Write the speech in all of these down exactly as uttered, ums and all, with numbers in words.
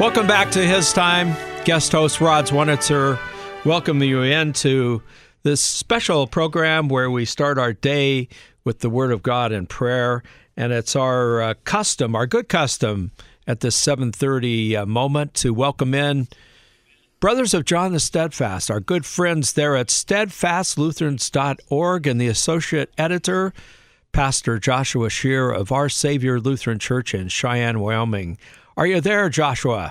Welcome back to His Time. Guest host Rod Zwonitzer welcoming you into this special program where we start our day with the Word of God and prayer. And it's our uh, custom, our good custom at this seven thirty uh, moment to welcome in Brothers of John the Steadfast, our good friends there at steadfast lutherans dot org, and the associate editor, Pastor Joshua Scheer of Our Savior Lutheran Church in Cheyenne, Wyoming. Are you there, Joshua?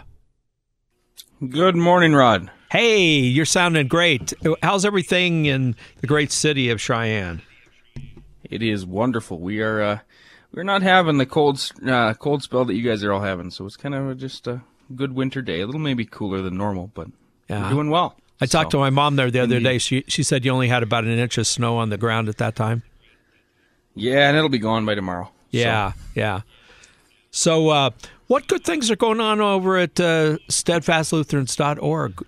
Good morning, Rod. Hey, you're sounding great. How's everything in the great city of Cheyenne? It is wonderful. We are uh, we're not having the cold uh, cold spell that you guys are all having, so it's kind of just a good winter day. A little maybe cooler than normal, but yeah. We're doing well. I so, talked to my mom there the other indeed. day. She she said you only had about an inch of snow on the ground at that time. Yeah, and it'll be gone by tomorrow. Yeah, so. yeah. So uh, what good things are going on over at uh, steadfast lutherans dot org?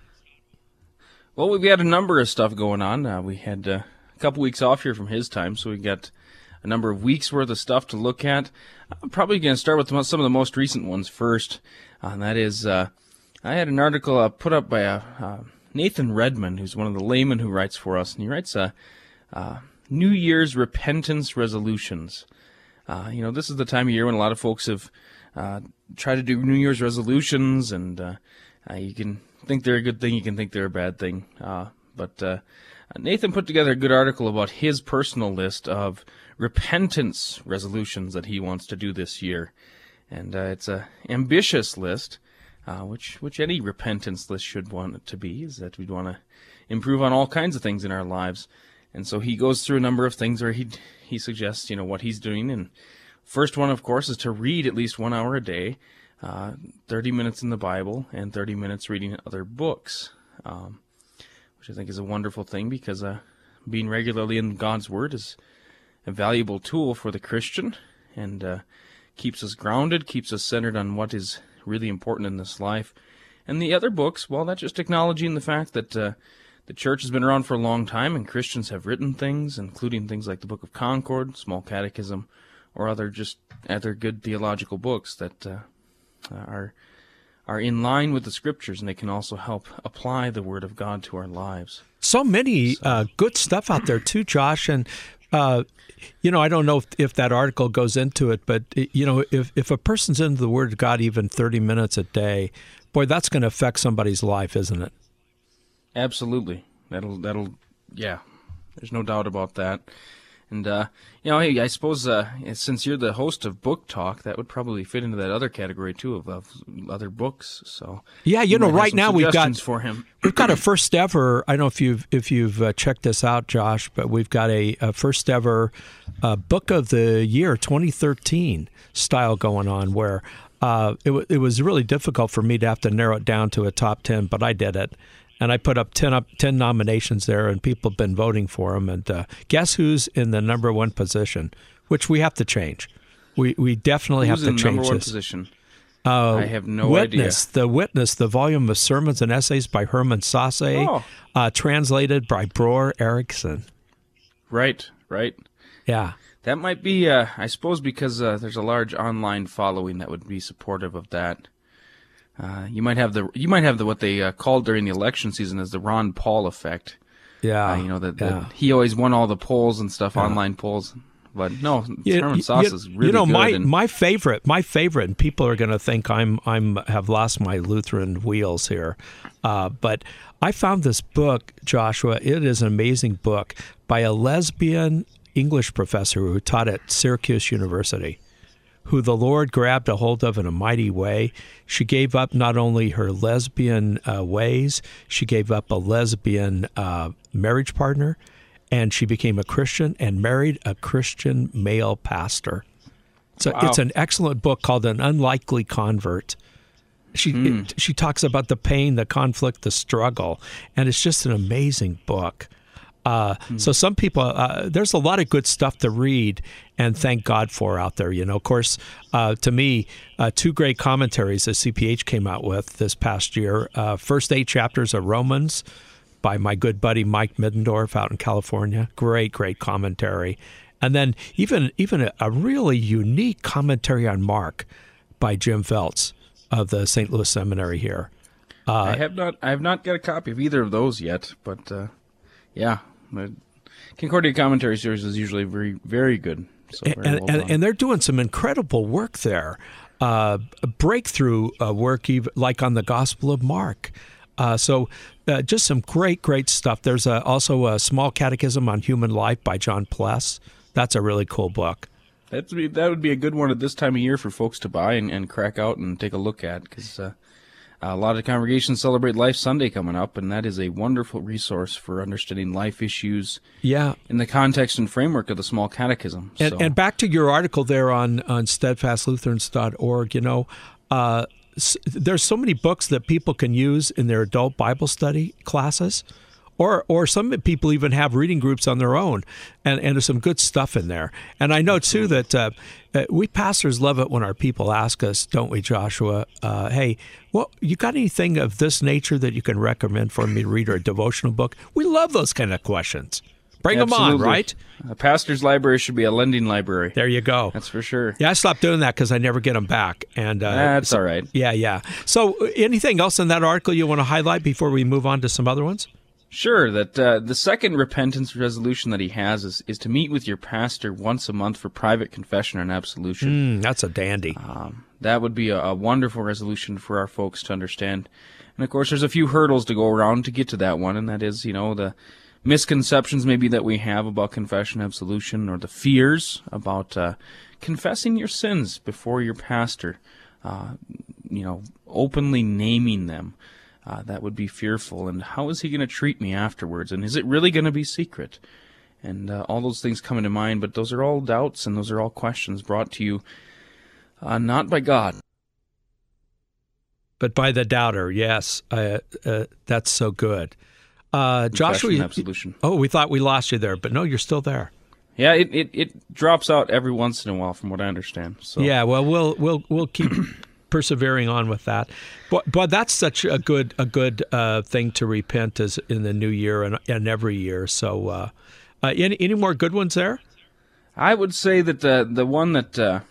Well, we've got a number of stuff going on. Uh, we had uh, a couple weeks off here from his time, so we got a number of weeks' worth of stuff to look at. I'm probably going to start with some of the most recent ones first, uh, and that is uh, I had an article uh, put up by uh, uh, Nathan Redmond, who's one of the laymen who writes for us, and he writes uh, uh, New Year's repentance resolutions. Uh, you know, this is the time of year when a lot of folks have uh, tried to do New Year's resolutions, and uh, uh, you can think they're a good thing, you can think they're a bad thing. Uh, but uh, Nathan put together a good article about his personal list of repentance resolutions that he wants to do this year. And uh, it's a ambitious list, uh, which which any repentance list should want it to be, is that we'd want to improve on all kinds of things in our lives. And so he goes through a number of things where he he suggests, you know, what he's doing. And first one, of course, is to read at least one hour a day, uh, thirty minutes in the Bible, and thirty minutes reading other books, um, which I think is a wonderful thing because uh, being regularly in God's Word is a valuable tool for the Christian, and uh, keeps us grounded, keeps us centered on what is really important in this life. And the other books, well, that's just acknowledging the fact that uh, the church has been around for a long time, and Christians have written things, including things like the Book of Concord, Small Catechism, or other just other good theological books that uh, are are in line with the Scriptures, and they can also help apply the Word of God to our lives. So many so. Uh, good stuff out there too, Josh, and uh, you know, I don't know if, if that article goes into it, but you know, if if a person's into the Word of God even thirty minutes a day, boy, that's going to affect somebody's life, isn't it? Absolutely. That'll, that'll, yeah, there's no doubt about that. And, uh, you know, hey, I suppose uh, since you're the host of Book Talk, that would probably fit into that other category, too, of, of other books. So yeah, you, you know, right now we've got, for him. we've got a first ever, I don't know if you've, if you've uh, checked this out, Josh, but we've got a, a first ever uh, Book of the Year twenty thirteen style going on where uh, it, w- it was really difficult for me to have to narrow it down to a top ten, but I did it. And I put up ten, up ten nominations there, and people have been voting for them. And uh, guess who's in the number one position, which we have to change. We we definitely who's have to in change number one this. Position? Uh, I have no Witness, idea. The Witness, the volume of sermons and essays by Herman Sasse, oh. uh, translated by Bror Erickson. Right, right. Yeah. That might be, uh, I suppose, because uh, there's a large online following that would be supportive of that. Uh, you might have the you might have the what they uh, called during the election season as the Ron Paul effect. Yeah, uh, you know that yeah. he always won all the polls and stuff, yeah. online polls. But no, you, Herman Sasse you, is really you know good. my and, my favorite, my favorite, and people are going to think I'm I'm have lost my Lutheran wheels here, uh, but I found this book, Joshua. It is an amazing book by a lesbian English professor who taught at Syracuse University, who the Lord grabbed a hold of in a mighty way. She gave up not only her lesbian uh, ways, she gave up a lesbian uh, marriage partner, and she became a Christian and married a Christian male pastor. So wow. It's an excellent book called An Unlikely Convert. She mm. it, she talks about the pain, the conflict, the struggle, and it's just an amazing book. Uh, hmm. So some people, uh, there's a lot of good stuff to read and thank God for out there. You know, of course, uh, to me, uh, two great commentaries that C P H came out with this past year. Uh, first eight chapters of Romans by my good buddy Mike Middendorf out in California. Great, great commentary. And then even even a, a really unique commentary on Mark by Jim Feltz. of the Saint Louis Seminary here. Uh, I have not. I have not got a copy of either of those yet. But uh, yeah, the Concordia Commentary series is usually very, very good. So very and, well and, done. and they're doing some incredible work there, uh, breakthrough uh, work, even like on the Gospel of Mark. Uh, so uh, just some great, great stuff. There's a, also a Small Catechism on Human Life by John Pless. That's a really cool book. That'd be, that would be a good one at this time of year for folks to buy and, and crack out and take a look at, because uh, a lot of congregations celebrate Life Sunday coming up, and that is a wonderful resource for understanding life issues Yeah. in the context and framework of the Small Catechism. And, so. and back to your article there on, on steadfast lutherans dot org, you know, uh, s- there's so many books that people can use in their adult Bible study classes. Or or some people even have reading groups on their own, and, and there's some good stuff in there. And I know, too, that uh, uh, we pastors love it when our people ask us, don't we, Joshua, uh, hey, well, you got anything of this nature that you can recommend for me to read, or a devotional book? We love those kind of questions. Bring them on, Absolutely. right? A pastor's library should be a lending library. There you go. That's for sure. Yeah, I stopped doing that because I never get them back. And uh, That's all right. Yeah, yeah. So uh, anything else in that article you want to highlight before we move on to some other ones? Sure, that uh, the second repentance resolution that he has is, is to meet with your pastor once a month for private confession and absolution. Mm, that's a dandy. Um, that would be a, a wonderful resolution for our folks to understand. And of course, there's a few hurdles to go around to get to that one, and that is, you know, the misconceptions maybe that we have about confession, absolution, or the fears about uh, confessing your sins before your pastor, uh, you know, openly naming them. Uh, that would be fearful. And how is he going to treat me afterwards? And is it really going to be secret? And uh, all those things come into mind, but those are all doubts and those are all questions brought to you uh, not by God, but by the doubter. Yes, uh, uh, that's so good. Uh, Joshua, confession, you- absolution. oh, we thought we lost you there, but no, you're still there. Yeah, it, it, it drops out every once in a while, from what I understand. So Yeah, well, we'll we'll we'll keep persevering on with that. But but that's such a good a good uh, thing to repent as in the new year and, and every year. So, uh, uh, any any more good ones there? I would say that the the one that uh,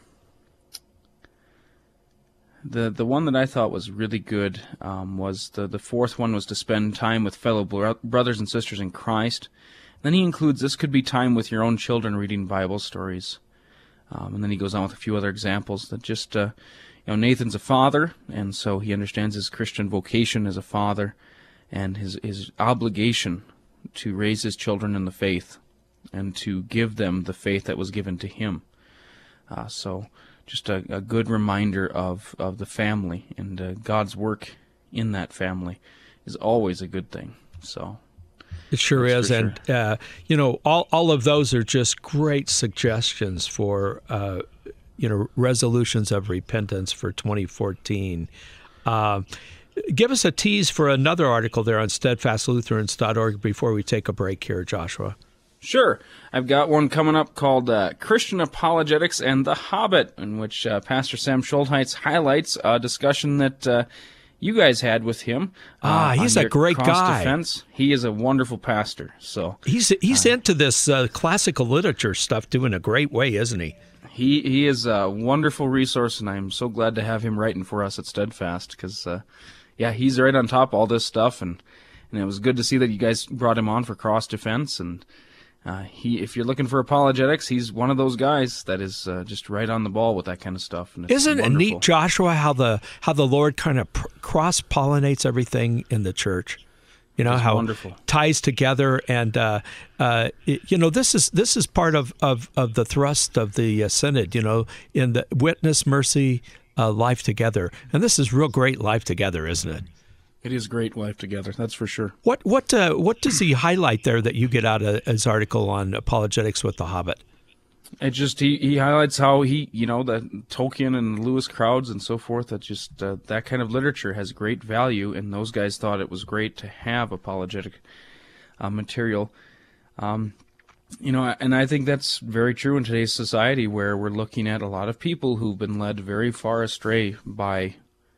the the one that I thought was really good um, was the the fourth one was to spend time with fellow bro- brothers and sisters in Christ. Then he includes this could be time with your own children reading Bible stories, um, and then he goes on with a few other examples that just uh, you know Nathan's a father, and so he understands his Christian vocation as a father, and his his obligation to raise his children in the faith, and to give them the faith that was given to him. Uh, so just a, a good reminder of, of the family, and uh, God's work in that family is always a good thing. So It sure That's is, for and uh, you know, all all of those are just great suggestions for uh, you know resolutions of repentance for twenty fourteen. Uh, give us a tease for another article there on steadfast lutherans dot org before we take a break here, Joshua. Sure. I've got one coming up called uh, Christian Apologetics and the Hobbit, in which uh, Pastor Sam Schultheitz highlights a discussion that uh, you guys had with him. Ah, uh, he's on a your great guy. cross-defense. He is a wonderful pastor. So He's he's into this uh, classical literature stuff too in a great way, isn't he? he he is a wonderful resource, and I'm so glad to have him writing for us at Steadfast, because, uh, yeah, he's right on top of all this stuff, and, and it was good to see that you guys brought him on for cross-defense, and Uh, he, if you're looking for apologetics, he's one of those guys that is uh, just right on the ball with that kind of stuff. And it's Isn't it wonderful. neat, Joshua, how the how the Lord kind of pr- cross pollinates everything in the church? You know It's how wonderful. ties together, and uh, uh, it- you know this is this is part of of, of the thrust of the uh, synod. You know, in the witness, mercy, uh, life together, and this is real great life together, isn't it? It is great life together, that's for sure. What what uh, what does he highlight there that you get out of his article on apologetics with the Hobbit? It just he, he highlights how he you know the Tolkien and Lewis crowds and so forth, that just uh, that kind of literature has great value, and those guys thought it was great to have apologetic uh, material. Um, you know, and I think that's very true in today's society, where we're looking at a lot of people who've been led very far astray by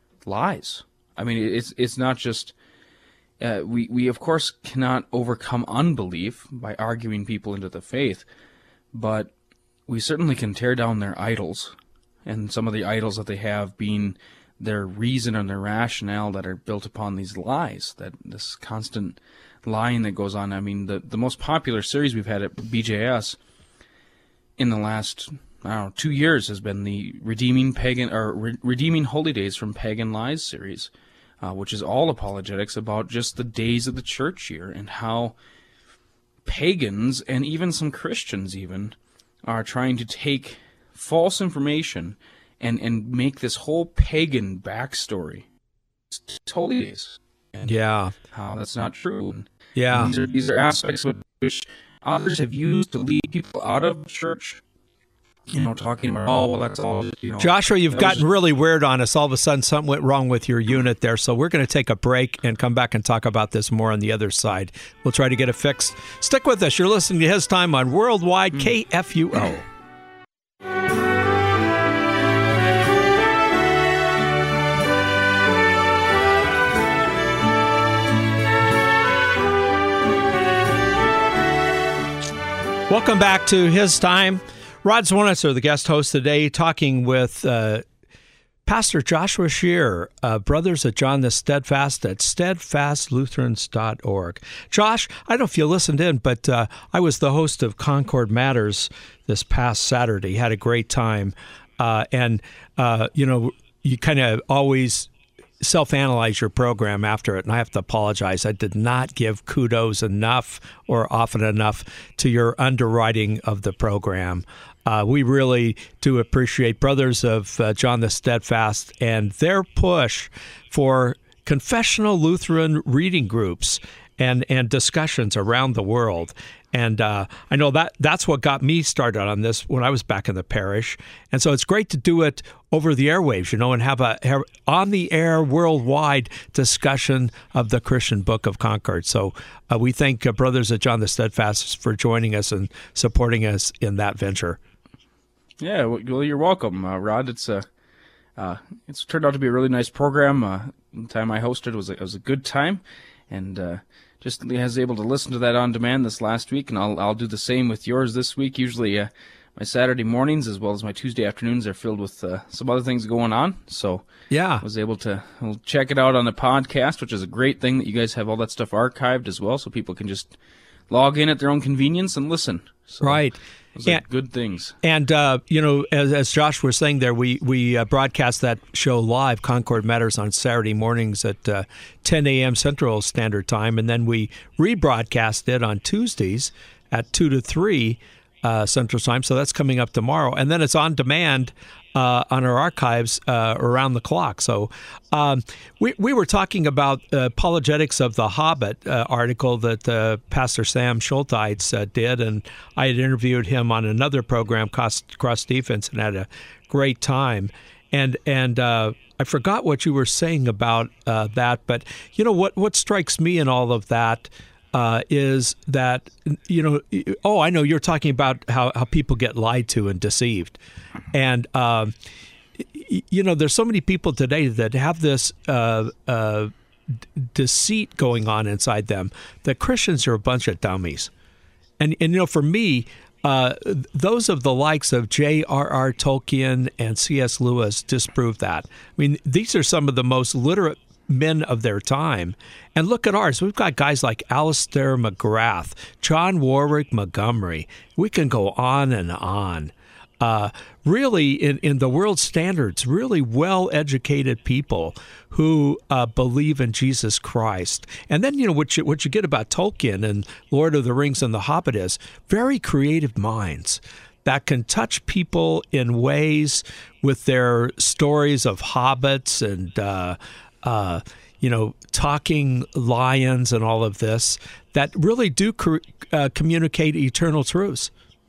lies. I mean, it's it's not just uh, we we of course cannot overcome unbelief by arguing people into the faith, but we certainly can tear down their idols, and some of the idols that they have being their reason and their rationale that are built upon these lies, that this constant lying that goes on. I mean, the, the most popular series we've had at B J S in the last, I don't know, two years has been the Redeeming Pagan or Re- Redeeming Holy Days from Pagan Lies series, uh, which is all apologetics about just the days of the church year and how pagans and even some Christians even are trying to take false information and, and make this whole pagan backstory. It's holy days. And Yeah. how that's not true. And Yeah. These are, these are aspects which others have used to lead people out of church. You know, talking about, oh, well, that's all, you know. Joshua, you've that gotten was- really weird on us. All of a sudden, something went wrong with your unit there. So we're going to take a break and come back and talk about this more on the other side. We'll try to get it fixed. Stick with us. You're listening to His Time on Worldwide K F U O. Welcome back to His Time. Rod Zwonitzer, the guest host today, talking with uh, Pastor Joshua Shear, uh, Brothers of John the Steadfast at steadfast lutherans dot org. Josh, I don't know if you listened in, but uh, I was the host of Concord Matters this past Saturday. Had a great time. Uh, and, uh, you know, you kind of always self-analyze your program after it, and I have to apologize. I did not give kudos enough or often enough to your underwriting of the program. Uh, we really do appreciate Brothers of uh, John the Steadfast and their push for confessional Lutheran reading groups and, and discussions around the world. And uh, I know that that's what got me started on this when I was back in the parish. And so it's great to do it over the airwaves, you know, and have a have on-the-air worldwide discussion of the Christian Book of Concord. So uh, we thank uh, Brothers of John the Steadfast for joining us and supporting us in that venture. Yeah, well, you're welcome, uh, Rod. It's uh, uh, it's turned out to be a really nice program. Uh, the time I hosted was a, it was a good time, and uh, just was able to listen to that on demand this last week, and I'll I'll do the same with yours this week. Usually, uh, my Saturday mornings as well as my Tuesday afternoons are filled with uh, some other things going on. So Yeah. I was able to well, check it out on the podcast, which is a great thing that you guys have all that stuff archived as well, so people can just log in at their own convenience and listen. So, Right. Those are And- good things. And, uh, you know, as, as Josh was saying there, we, we uh, broadcast that show live, Concord Matters, on Saturday mornings at uh, ten a.m. Central Standard Time. And then we rebroadcast it on Tuesdays at two to three uh, Central Time. So that's coming up tomorrow. And then it's on demand uh, on our archives uh, around the clock. So um, we, we were talking about uh, Apologetics of the Hobbit uh, article that uh, Pastor Sam Schulteitz uh, did, and I had interviewed him on another program, Cross, Cross Defense, and had a great time. And and uh, I forgot what you were saying about uh, that, but you know what? What strikes me in all of that uh, is that you know, oh, I know you're talking about how, how people get lied to and deceived, and um, you know, there's so many people today that have this uh, uh, d- deceit going on inside them that Christians are a bunch of dummies, and and you know, for me. Uh, those of the likes of J R R Tolkien and C S Lewis disprove that. I mean, these are some of the most literate men of their time. And look at ours. We've got guys like Alistair McGrath, John Warwick Montgomery. We can go on and on. Uh, really, in, in the world standards, really well-educated people who uh, believe in Jesus Christ. And then, you know, what you, what you get about Tolkien and Lord of the Rings and The Hobbit is very creative minds that can touch people in ways with their stories of hobbits and, uh, uh, you know, talking lions and all of this that really do cr- uh, communicate eternal truths.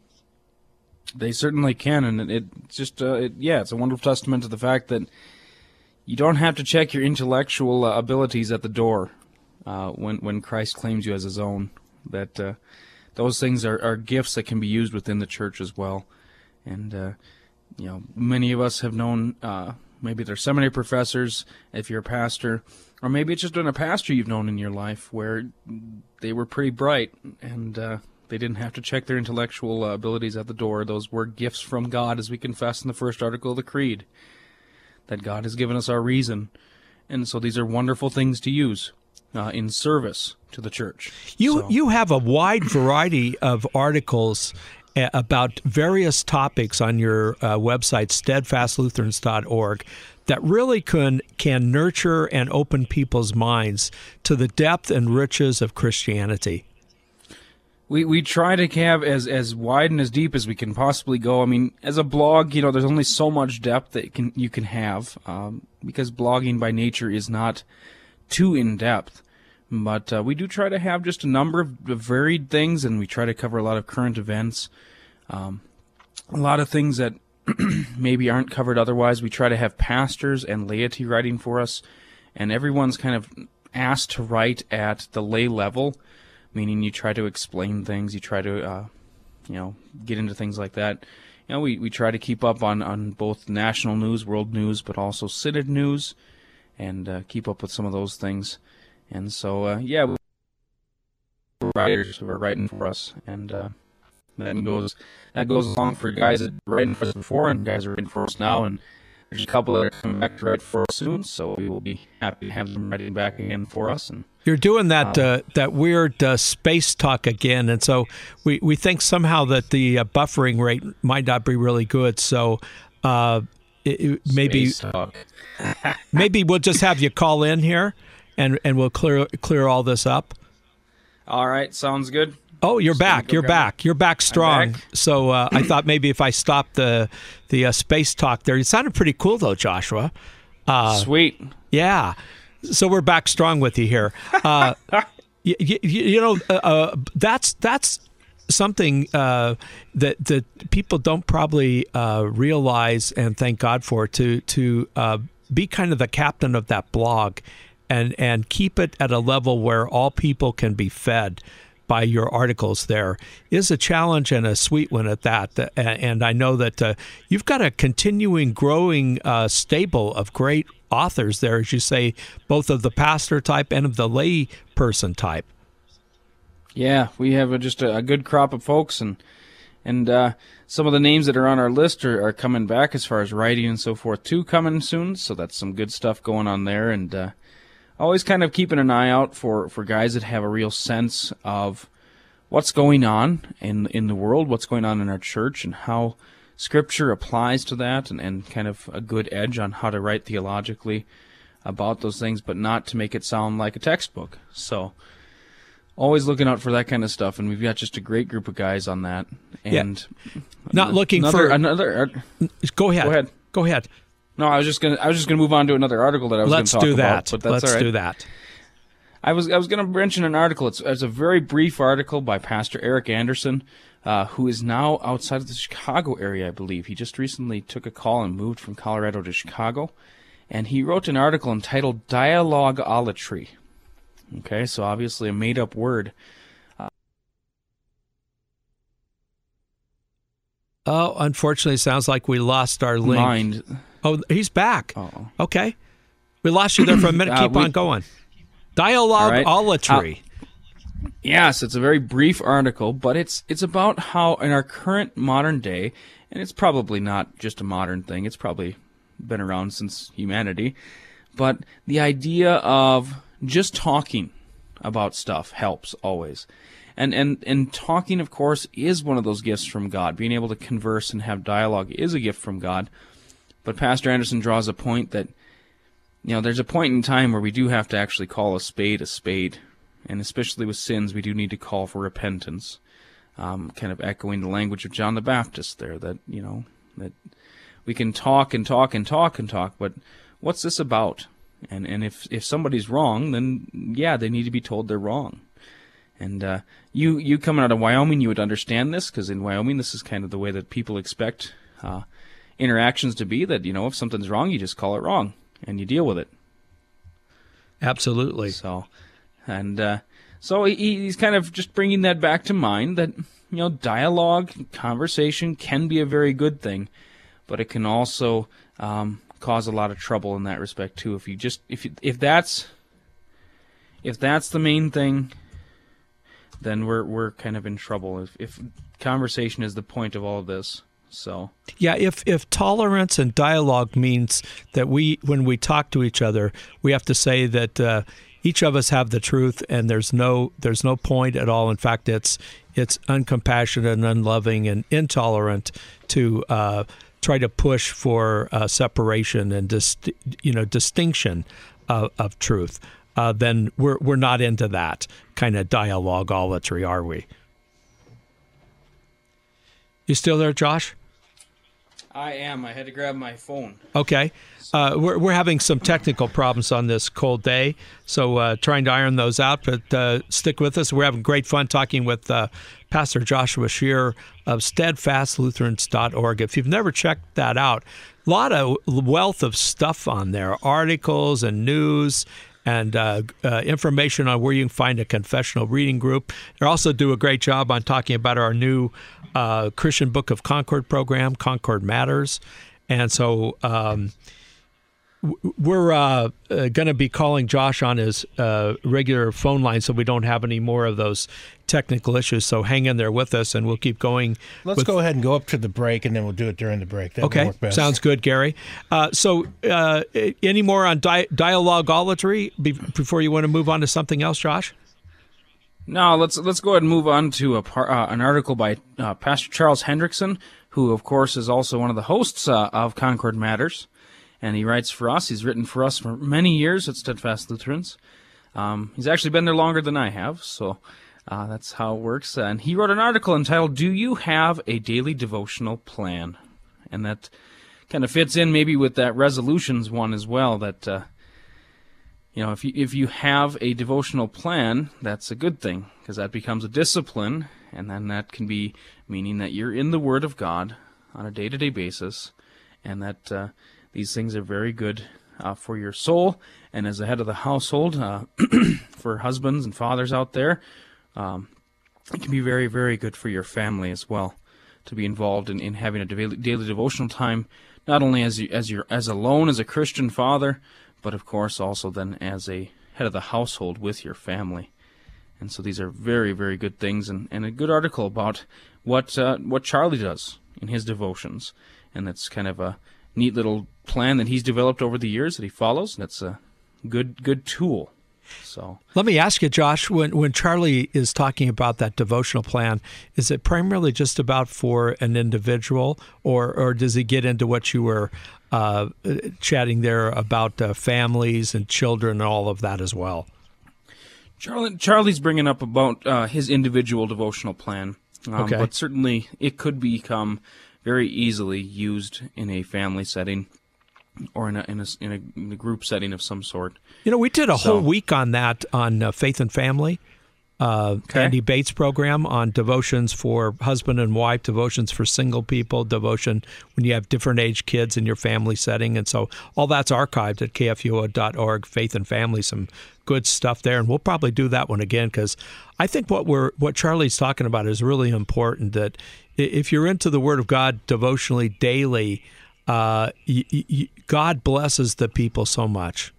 They certainly can, and it, it just, uh, it, yeah, it's a wonderful testament to the fact that you don't have to check your intellectual uh, abilities at the door uh, when when Christ claims you as His own. That uh, those things are, are gifts that can be used within the church as well. And uh, you know, many of us have known uh, maybe they're seminary professors, if you're a pastor, or maybe it's just been a pastor you've known in your life where they were pretty bright and. Uh, They didn't have to check their intellectual uh, abilities at the door. Those were gifts from God, as we confess in the first article of the Creed. that God has given us our reason. And so these are wonderful things to use uh, in service to the church. You so. you have a wide variety of articles uh, about various topics on your uh, website, steadfast lutherans dot org, that really can, can nurture and open people's minds to the depth and riches of Christianity. We we try to have as, as wide and as deep as we can possibly go. I mean, as a blog, you know, there's only so much depth that you can, you can have, um, because blogging by nature is not too in-depth. But uh, we do try to have just a number of varied things, and we try to cover a lot of current events, um, a lot of things that maybe aren't covered otherwise. We try to have pastors and laity writing for us, and everyone's kind of asked to write at the lay level, meaning you try to explain things, you try to, uh, you know, get into things like that. You know, we, we try to keep up on, on both national news, world news, but also synod news, and uh, keep up with some of those things. And so, uh, yeah, we're writers who are writing for us, and uh, that goes that goes along for guys that were writing for us before, and guys that are writing for us now, and there's a couple that are coming back to write for us soon, so we will be happy to have them writing back again for us. And you're doing that uh, that weird uh, space talk again, and so we, we think somehow that the uh, buffering rate might not be really good. So uh, it, it, maybe maybe we'll just have you call in here, and, and we'll clear clear all this up. All right, sounds good. Oh, you're back. You're back. You're back strong. Back. So uh, I thought maybe if I stopped the the uh, space talk there, it sounded pretty cool though, Joshua. Uh, Sweet. Yeah. So we're back strong with you here. Uh, you, you, you know, uh, uh, that's that's something uh, that that people don't probably uh, realize, and thank God for, to to uh, be kind of the captain of that blog, and and keep it at a level where all people can be fed by your articles. There is a challenge, and a sweet one at that. And I know that uh, you've got a continuing, growing uh, stable of great authors there, as you say, both of the pastor type and of the lay person type. Yeah, we have a, just a, a good crop of folks, and and uh, some of the names that are on our list are, are coming back as far as writing and so forth too, coming soon. So that's some good stuff going on there, and uh, always kind of keeping an eye out for, for guys that have a real sense of what's going on in in the world, what's going on in our church, and how Scripture applies to that, and, and kind of a good edge on how to write theologically about those things, but not to make it sound like a textbook. So always looking out for that kind of stuff, and we've got just a great group of guys on that. And yeah. Not looking another, for another. Go ahead. Go ahead. Go ahead. No, I was just gonna. I was just gonna move on to another article that I was Let's gonna talk do that. about. But that's Let's all right. do that. I was I was gonna mention an article. It's it's a very brief article by Pastor Eric Anderson, uh, who is now outside of the Chicago area, I believe. He just recently took a call and moved from Colorado to Chicago, and he wrote an article entitled "Dialogolatry." Okay, so obviously a made-up word. Uh, oh, unfortunately, it sounds like we lost our link. Mind. Oh, he's back. Uh-oh. Okay. We lost you there for a minute. Uh, Keep we, on going. Dialogolatry. Uh, yes, it's a very brief article, but it's it's about how in our current modern day, and it's probably not just a modern thing, it's probably been around since humanity, but the idea of just talking about stuff helps always. And, and and talking, of course, is one of those gifts from God. Being able to converse and have dialogue is a gift from God. But Pastor Anderson draws a point that, you know, there's a point in time where we do have to actually call a spade a spade. And especially with sins, we do need to call for repentance. Um, kind of echoing the language of John the Baptist there, that, you know, that we can talk and talk and talk and talk, but what's this about? And and if, if somebody's wrong, then, yeah, they need to be told they're wrong. And uh, you, you coming out of Wyoming, you would understand this, because in Wyoming, this is kind of the way that people expect uh, interactions to be, that, you know, if something's wrong, you just call it wrong, and you deal with it. Absolutely. So, and uh, so he, he's kind of just bringing that back to mind, that, you know, dialogue, conversation can be a very good thing, but it can also um, cause a lot of trouble in that respect too. If you just, if you, if that's, if that's the main thing, then we're we're kind of in trouble. If if conversation is the point of all of this, So yeah, if if tolerance and dialogue means that we, when we talk to each other, we have to say that uh, each of us have the truth, and there's no there's no point at all. In fact, it's it's uncompassionate and unloving and intolerant to uh, try to push for uh, separation and dis- you know distinction of, of truth. Uh, then we're we're not into that kind of dialogueolatry, are we? You still there, Josh? I am. I had to grab my phone. Okay. Uh, we're we're having some technical problems on this cold day, so uh, trying to iron those out. But uh, stick with us. We're having great fun talking with uh, Pastor Joshua Scheer of steadfast lutherans dot org. If you've never checked that out, a lot of wealth of stuff on there, articles and news and uh, uh, information on where you can find a confessional reading group. They also do a great job on talking about our new uh, Christian Book of Concord program, Concord Matters. And so um, we're uh, uh, going to be calling Josh on his uh, regular phone line so we don't have any more of those technical issues. So hang in there with us, and we'll keep going. Let's with... go ahead and go up to the break, and then we'll do it during the break. That okay, work best. Sounds good, Gary. Uh, so uh, any more on di- dialogueolatry be- before you want to move on to something else, Josh? No, let's let's go ahead and move on to a par, uh, an article by uh, Pastor Charles Hendrickson, who, of course, is also one of the hosts uh, of Concord Matters. And he writes for us. He's written for us for many years at Steadfast Lutherans. Um, he's actually been there longer than I have, so uh, that's how it works. And he wrote an article entitled, "Do You Have a Daily Devotional Plan?" And that kind of fits in maybe with that resolutions one as well, that, uh, you know, if you, if you have a devotional plan, that's a good thing, because that becomes a discipline, and then that can be meaning that you're in the Word of God on a day-to-day basis, and that uh, these things are very good uh, for your soul, and as the head of the household, uh, for husbands and fathers out there, um, it can be very, very good for your family as well, to be involved in, in having a daily, daily devotional time, not only as you, as you're as alone as a Christian father, but of course also then as a head of the household with your family. And so these are very, very good things, and, and a good article about what uh, what Charlie does in his devotions, and that's kind of a neat little plan that he's developed over the years that he follows, and it's a good good tool. So let me ask you, Josh, when when Charlie is talking about that devotional plan, is it primarily just about for an individual, or or does he get into what you were uh, chatting there about uh, families and children and all of that as well? Charlie Charlie's bringing up about uh, his individual devotional plan, um, okay. but certainly it could become very easily used in a family setting or in a, in a, in a, in a group setting of some sort. You know, we did a so, whole week on that on uh, Faith and Family, uh, okay. Andy Bates program on devotions for husband and wife, devotions for single people, devotion when you have different age kids in your family setting. And so all that's archived at K F U O dot org, Faith and Family, some good stuff there. And we'll probably do that one again, because I think what we're what Charlie's talking about is really important, that if you're into the Word of God devotionally daily, uh, y- y- God blesses the people so much.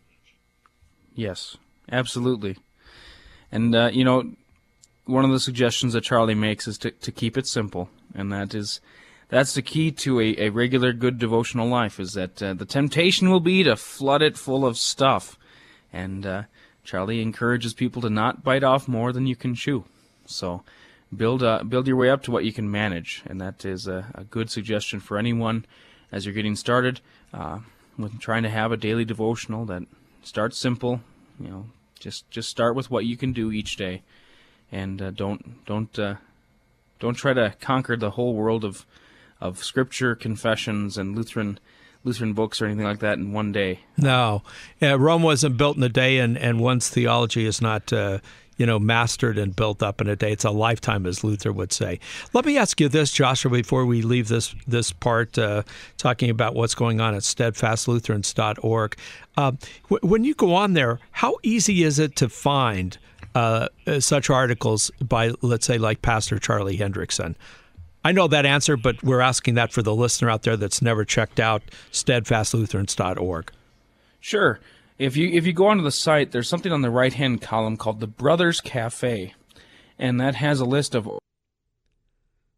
Yes, absolutely. And, uh, you know, one of the suggestions that Charlie makes is to, to keep it simple, and that is that's the key to a, a regular good devotional life, is that uh, the temptation will be to flood it full of stuff. And uh, Charlie encourages people to not bite off more than you can chew. So build uh, build your way up to what you can manage, and that is a, a good suggestion for anyone as you're getting started uh, with trying to have a daily devotional. That starts simple, you know, just just start with what you can do each day, and uh, don't don't uh, don't try to conquer the whole world of of Scripture, confessions, and Lutheran Lutheran books or anything like that in one day. No, yeah, Rome wasn't built in a day, and, and one's theology is not uh, you know mastered and built up in a day. It's a lifetime, as Luther would say. Let me ask you this, Joshua, before we leave this this part, uh, talking about what's going on at steadfast lutherans dot org. Uh, w- when you go on there, how easy is it to find uh, such articles by, let's say, like Pastor Charlie Hendrickson? I know that answer, but we're asking that for the listener out there that's never checked out steadfast lutherans dot org. Sure. If you if you go onto the site, there's something on the right-hand column called the Brothers Cafe, and that has a list of...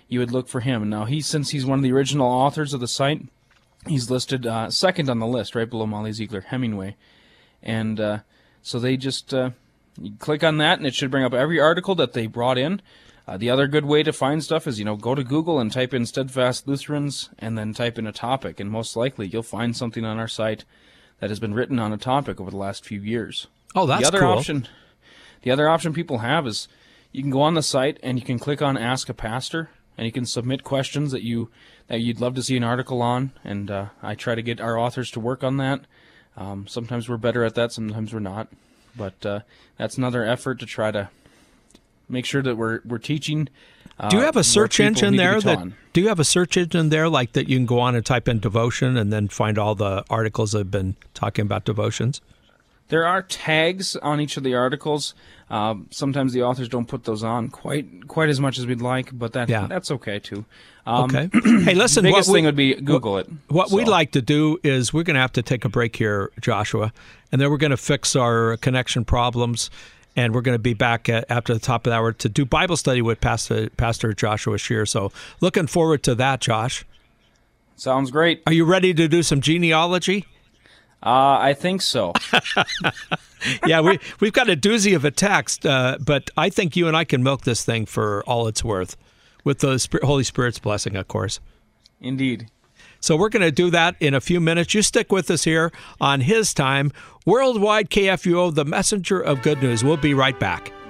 you would look for him. Now, he since he's one of the original authors of the site, he's listed uh, second on the list, right below Molly Ziegler Hemingway. And uh, so they just uh, you click on that, and it should bring up every article that they brought in. Uh, the other good way to find stuff is, you know, go to Google and type in Steadfast Lutherans and then type in a topic, and most likely you'll find something on our site that has been written on a topic over the last few years. Oh, that's the other cool. Option, the other option people have is you can go on the site and you can click on Ask a Pastor, and you can submit questions that, you, that you'd love to see an article on, and uh, I try to get our authors to work on that. Um, sometimes we're better at that, sometimes we're not. But uh, that's another effort to try to make sure that we're we're teaching. Uh, do you have a search engine there that? On. Do you have a search engine there like that you can go on and type in devotion and then find all the articles that have been talking about devotions? There are tags on each of the articles. Uh, sometimes the authors don't put those on quite quite as much as we'd like, but that yeah. that's okay too. Um, okay. Hey, listen. The biggest what we, thing would be Google what, it. What so. we'd like to do is we're going to have to take a break here, Joshua, and then we're going to fix our connection problems. And we're going to be back at, after the top of the hour to do Bible study with Pastor, Pastor Joshua Scheer. So looking forward to that, Josh. Sounds great. Are you ready to do some genealogy? Uh, I think so. yeah, we, we've got a doozy of a text, uh, but I think you and I can milk this thing for all it's worth, with the Holy Spirit's blessing, of course. Indeed. So we're going to do that in a few minutes. You stick with us here on His Time. Worldwide K F U O, the messenger of good news. We'll be right back.